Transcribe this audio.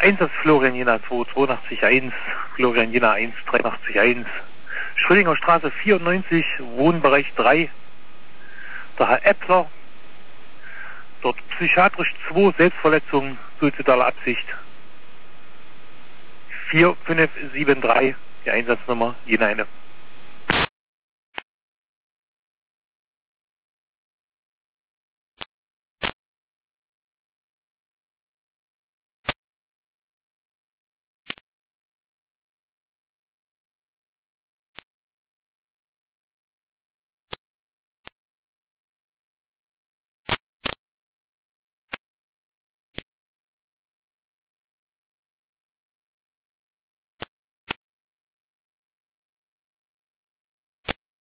Einsatz Florian Jena 282-1, Florian Jena 183-1, Schrödinger Straße 94, Wohnbereich 3, der Herr Eppler, dort psychiatrisch 2, Selbstverletzung, suizidale Absicht, 4573, die Einsatznummer Jena 1.